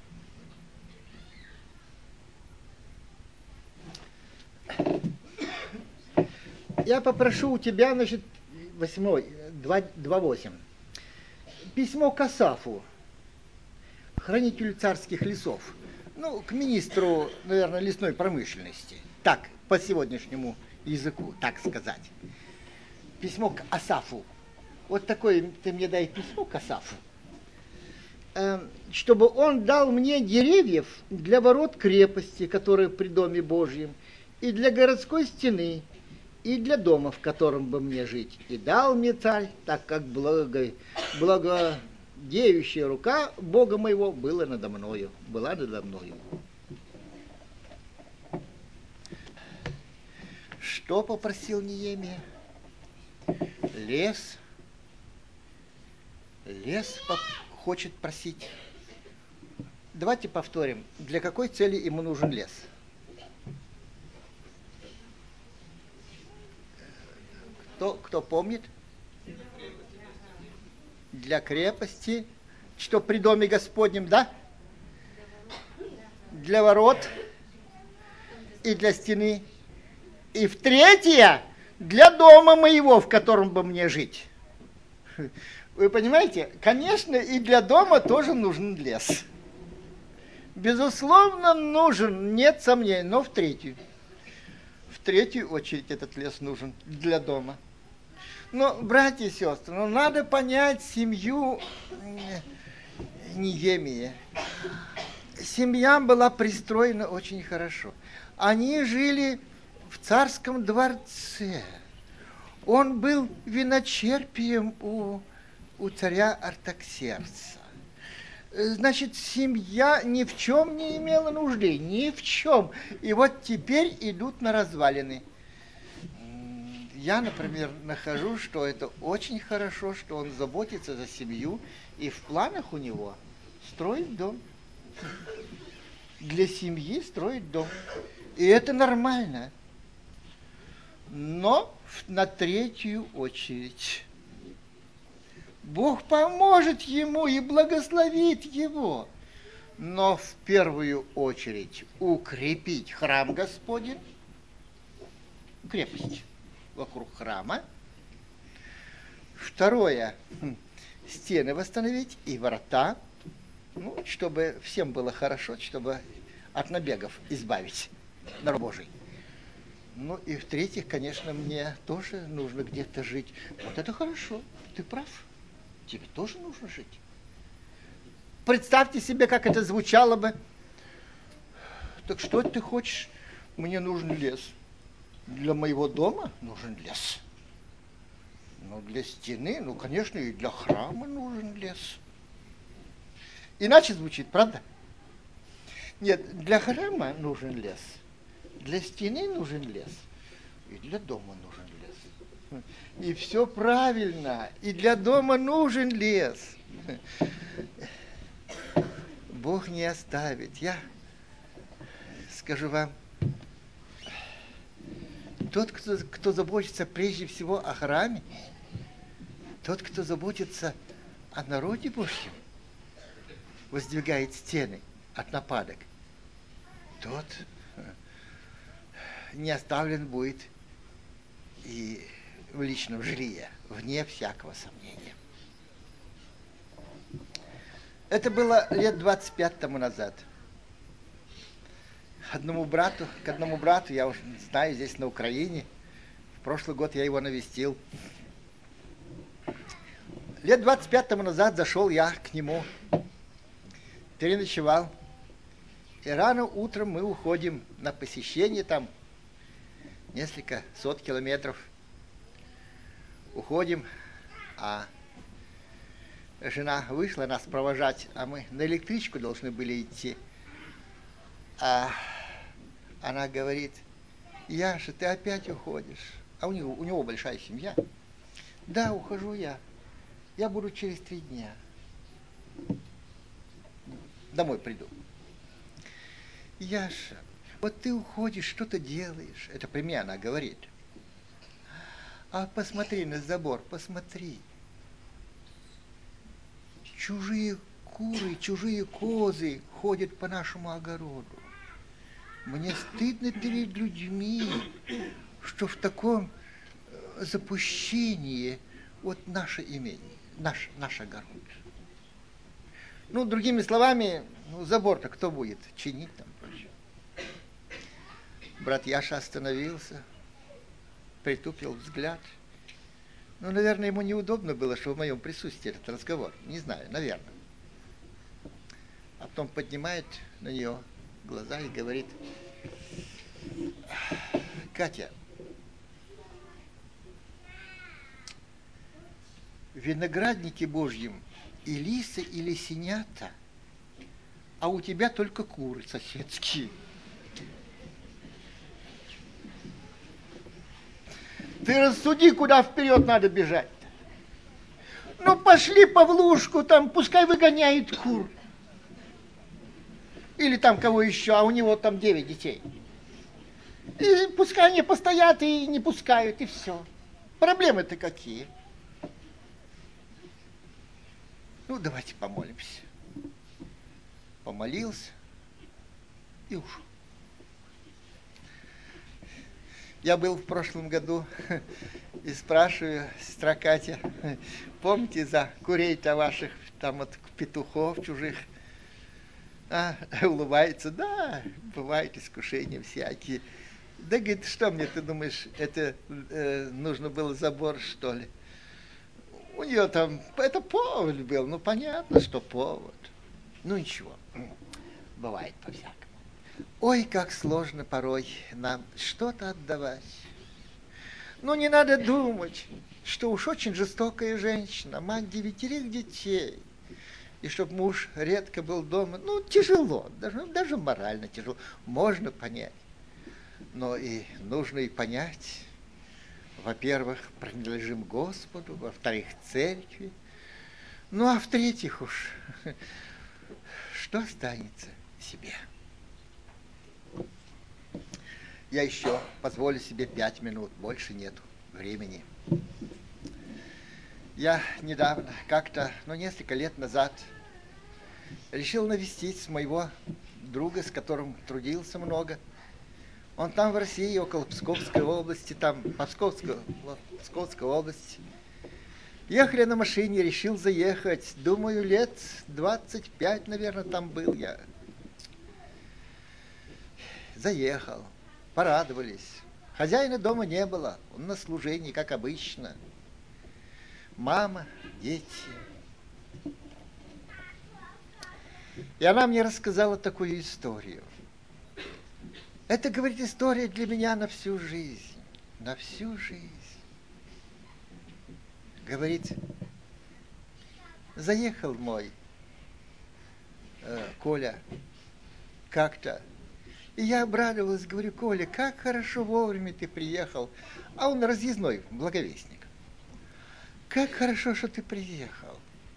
Я попрошу у тебя, значит, восьмой, два восемь. Письмо к Асафу, хранителю царских лесов. Ну, к министру, наверное, лесной промышленности. Так, по сегодняшнему языку, так сказать. Письмо к Асафу. Вот такое ты мне дай письмо к Асафу. Э, чтобы он дал мне деревьев для ворот крепости, которые при доме Божьем, и для городской стены, и для дома, в котором бы мне жить. И дал мне царь, так как благо, благодеющая рука Бога моего была надо мною, была надо мною. Что попросил Неемия? Лес. Лес хочет просить. Давайте повторим, для какой цели ему нужен лес? Кто, кто помнит? Для крепости. Что при доме Господнем, да? Для ворот и для стены. И в третье, для дома моего, в котором бы мне жить. Вы понимаете, конечно, и для дома тоже нужен лес. Безусловно, нужен, нет сомнений, но в третью. В третью очередь этот лес нужен для дома. Но, братья и сестры, ну, надо понять семью Неемии. Семья была пристроена очень хорошо. Они жили в царском дворце. Он был виночерпием у, у царя Артаксеркса. Значит, семья ни в чем не имела нужды, ни в чем. И вот теперь идут на развалины. Я, например, нахожу, что это очень хорошо, что он заботится за семью, и в планах у него строить дом. Для семьи строить дом. И это нормально. Но на третью очередь. Бог поможет ему и благословит его. Но в первую очередь укрепить храм Господень, крепость вокруг храма. Второе, стены восстановить и врата, ну, чтобы всем было хорошо, чтобы от набегов избавить народ Божий. Ну и в-третьих, конечно, мне тоже нужно где-то жить. Вот это хорошо, ты прав, тебе тоже нужно жить. Представьте себе, как это звучало бы. Так что ты хочешь? Мне нужен лес. Для моего дома нужен лес. Но для стены, ну, конечно, и для храма нужен лес. Иначе звучит, правда? Нет, для храма нужен лес. Для стены нужен лес. И для дома нужен лес. И все правильно. И для дома нужен лес. Бог не оставит. Я скажу вам, тот, кто, кто заботится прежде всего о храме, тот, кто заботится о народе Божьем, воздвигает стены от нападок, тот не оставлен будет и в личном жилье, вне всякого сомнения. Это было лет двадцать пять тому назад. Одному брату, к одному брату, я уже знаю, здесь на Украине, в прошлый год я его навестил. Лет двадцать пять тому назад зашел я к нему, переночевал. И рано утром мы уходим на посещение, там несколько сот километров. Уходим, а жена вышла нас провожать, а мы на электричку должны были идти. А она говорит: Яша, ты опять уходишь? А у него, у него большая семья. Да, ухожу я. Я буду через три дня. Домой приду. Яша, вот ты уходишь, что-то делаешь. Это при мне она говорит. А посмотри на забор, посмотри. Чужие куры, чужие козы ходят по нашему огороду. Мне стыдно перед людьми, что в таком запущении вот наше имение, наш, наш огород. Ну, другими словами, ну, забор-то кто будет чинить там? Брат Яша остановился, притупил взгляд. Ну, наверное, ему неудобно было, что в моем присутствии этот разговор. Не знаю, наверное. А потом поднимает на нее глаза и говорит: Катя, в винограднике Божьем и лисы, и лисенята, а у тебя только куры соседские. Ты рассуди, куда вперед надо бежать-то. Ну, пошли Павлушку, там, пускай выгоняет кур. Или там кого еще, а у него там девять детей. И пускай они постоят и не пускают, и все. Проблемы-то какие? Ну, давайте помолимся. Помолился и ушел. Я был в прошлом году и спрашиваю, сестра Катя, помните за курей-то ваших, там вот петухов чужих? А, улыбается: да, бывают искушения всякие. Да, говорит, что мне, ты думаешь, это э, нужно было забор, что ли? У нее там, это повод был, ну понятно, что повод. Ну ничего, бывает по-всякому. Ой, как сложно порой нам что-то отдавать. Ну, не надо думать, что уж очень жестокая женщина, мать девятерых детей, и чтоб муж редко был дома. Ну, тяжело, даже, даже морально тяжело. Можно понять. Но и нужно и понять, во-первых, принадлежим Господу, во-вторых, церкви. Ну, а в-третьих уж, что останется себе? Я еще позволю себе пять минут, больше нету времени. Я недавно, как-то, ну, несколько лет назад, решил навестить моего друга, с которым трудился много. Он там в России, около Псковской области, там, Псковской, Псковской области. Ехали на машине, решил заехать. Думаю, лет двадцать пять, наверное, там был я. Заехал, порадовались. Хозяина дома не было, он на служении, как обычно. Мама, дети. И она мне рассказала такую историю. Это, говорит, история для меня на всю жизнь. На всю жизнь. Говорит, заехал мой э, Коля как-то. И я обрадовалась, говорю, Коля, как хорошо вовремя ты приехал. А он разъездной, благовестник. Как хорошо, что ты приехал.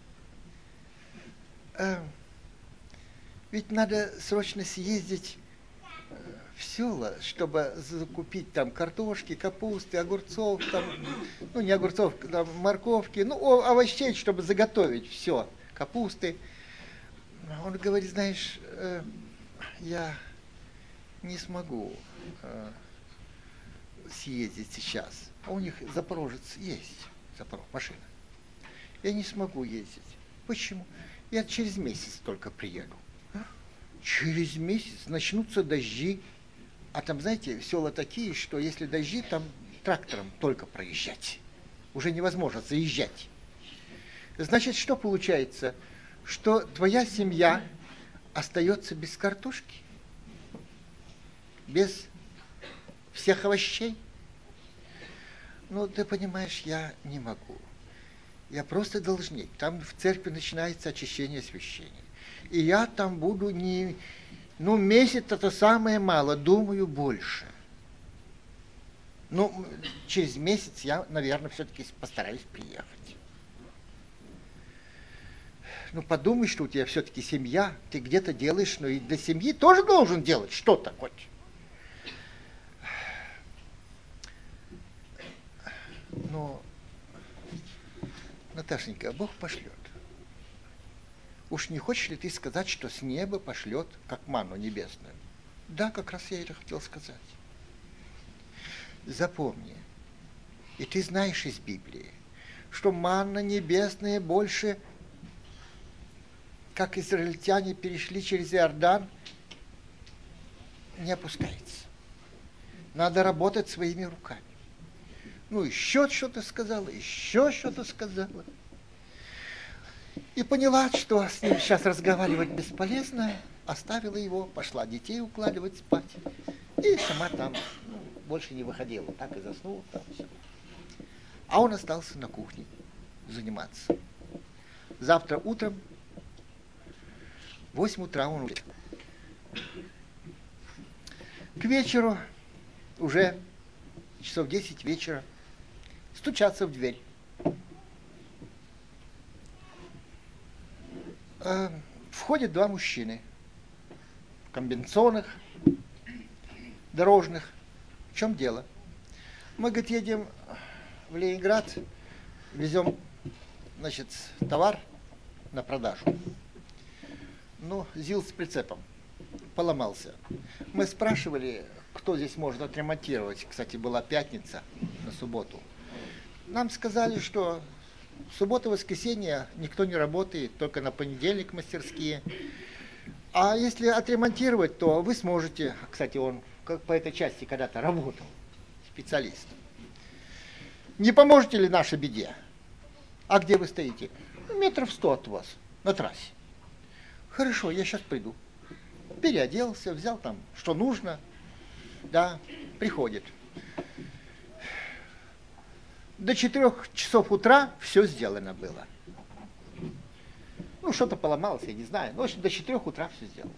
Э, ведь надо срочно съездить в села, чтобы закупить там картошки, капусты, огурцов, там, ну не огурцов, там, морковки, ну овощей, чтобы заготовить все, капусты. Он говорит, знаешь, э, я не смогу э, съездить сейчас. А у них запорожец есть, запорож, машина. Я не смогу ездить. Почему? Я через месяц только приеду. Через месяц начнутся дожди. А там, знаете, села такие, что если дожди, там трактором только проезжать. Уже невозможно заезжать. Значит, что получается? Что твоя семья остается без картошки, без всех овощей. Ну, ты понимаешь, я не могу. Я просто должник. Там в церкви начинается очищение освящения. И я там буду не... Ну, месяц это самое мало, думаю, больше. Ну, через месяц я, наверное, все-таки постараюсь приехать. Ну, подумай, что у тебя все-таки семья, ты где-то делаешь, но и для семьи тоже должен делать что-то хоть. Но, Наташенька, Бог пошлет. Уж не хочешь ли ты сказать, что с неба пошлет, как манну небесную? Да, как раз я это хотел сказать. Запомни, и ты знаешь из Библии, что манна небесная больше, как израильтяне перешли через Иордан, не опускается. Надо работать своими руками. Ну, еще что-то сказала, еще что-то сказала. И поняла, что с ним сейчас разговаривать бесполезно, оставила его, пошла детей укладывать спать. И сама там ну, больше не выходила, так и заснула там все. А он остался на кухне заниматься. Завтра утром, в восемь утра он уйдет. К вечеру, уже часов десять вечера, стучатся в дверь. Входят два мужчины в комбинезонах дорожных. В чем дело? Мы, говорит, едем в Ленинград, везем, значит, товар на продажу. Ну, ЗИЛ с прицепом поломался. Мы спрашивали, кто здесь может отремонтировать. Кстати, была пятница на субботу. Нам сказали, что суббота, воскресенье никто не работает, только на понедельник мастерские. А если отремонтировать, то вы сможете. Кстати, он как по этой части когда-то работал, специалист. Не поможете ли нашей беде? А где вы стоите? Метров сто от вас, на трассе. Хорошо, я сейчас приду. Переоделся, взял там, что нужно. Да, приходит. До четырех часов утра все сделано было. Ну, что-то поломалось, я не знаю. Ну, в общем, до четырех утра все сделано.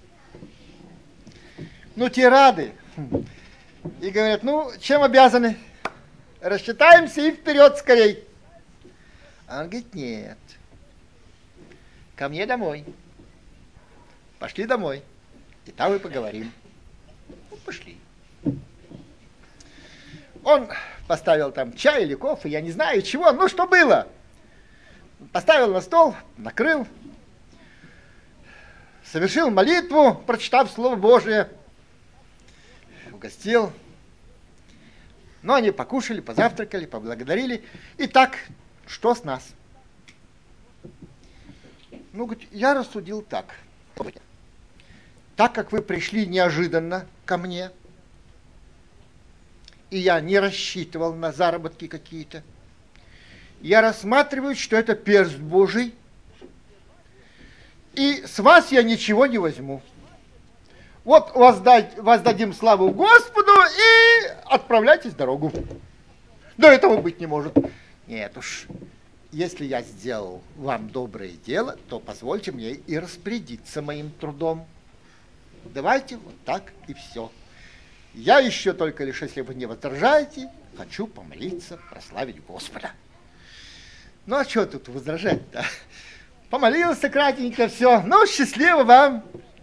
Ну, те рады. И говорят, ну, чем обязаны? Рассчитаемся и вперед скорей. А он говорит, нет. Ко мне домой. Пошли домой. И там мы поговорим. Ну, пошли. Он поставил там чай или кофе, я не знаю чего, ну что было. Поставил на стол, накрыл. совершил молитву, прочитав Слово Божие, угостил. Но они покушали, позавтракали, поблагодарили. Итак, что с нас? Ну, говорит, я рассудил так. Так как вы пришли неожиданно ко мне, и я не рассчитывал на заработки какие-то, я рассматриваю, что это перст Божий, и с вас я ничего не возьму. Вот воздать, воздадим славу Господу и отправляйтесь в дорогу. До этого быть не может. Нет уж, если я сделал вам доброе дело, то позвольте мне и распорядиться моим трудом. Давайте вот так и все. Я еще только лишь, если вы не возражаете, хочу помолиться, прославить Господа. Ну, а что тут возражать-то? Помолился кратенько, все. Ну, счастливо вам.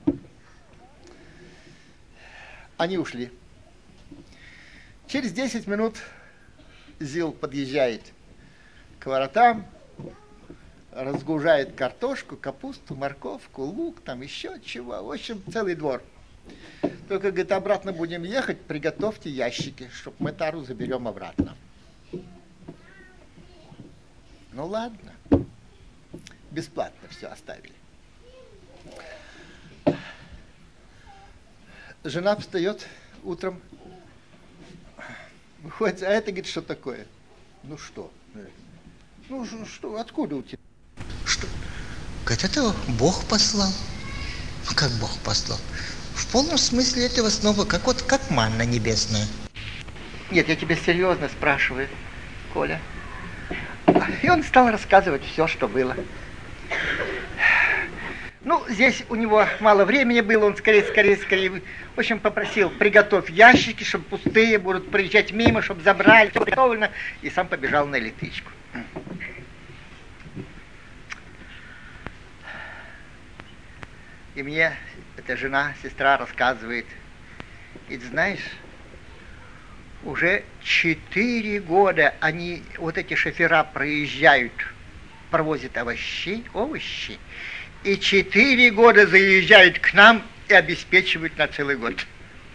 Они ушли. Через десять минут Зил подъезжает к воротам, разгружает картошку, капусту, морковку, лук, там еще чего. В общем, целый двор. Только, говорит, обратно будем ехать, приготовьте ящики, чтобы мы тару заберем обратно. Ну ладно. Бесплатно все оставили. Жена встает утром, выходит, а это, говорит, что такое? Ну что? Ну что, откуда у тебя? Что? Говорит, это Бог послал. Как Бог послал? В полном смысле этого слова, как вот как манна небесная. Нет, я тебя серьезно спрашиваю, Коля. И он стал рассказывать все, что было. Ну, здесь у него мало времени было, он скорее, скорее, скорее, в общем, попросил, приготовь ящики, чтобы пустые будут приезжать мимо, чтобы забрали, все приготовлено, и сам побежал на электричку. И мне эта жена, сестра рассказывает, и ты знаешь, уже четыре года они, вот эти шофера проезжают, провозят овощи, овощи, и четыре года заезжают к нам и обеспечивают на целый год.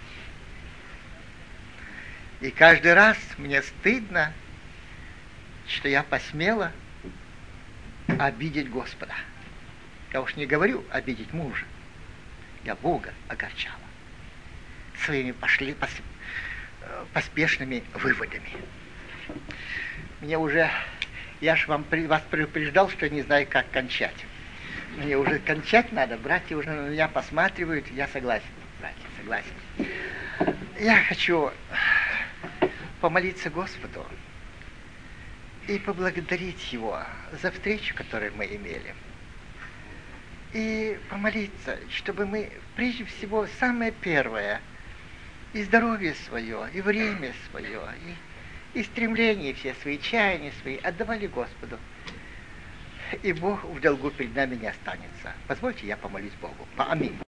И каждый раз мне стыдно, что я посмела обидеть Господа. Я уж не говорю обидеть мужа. Я Бога огорчала своими пошли пос, поспешными выводами. Мне уже, я ж вам вас предупреждал, что не знаю, как кончать. Мне уже кончать надо, братья уже на меня посматривают, я согласен, братья, согласен. Я хочу помолиться Господу и поблагодарить Его за встречу, которую мы имели. И помолиться, чтобы мы, прежде всего, самое первое, и здоровье свое, и время свое, и, и стремления все свои, чаяния свои отдавали Господу. И Бог в долгу перед нами не останется. Позвольте, я помолюсь Богу. Аминь.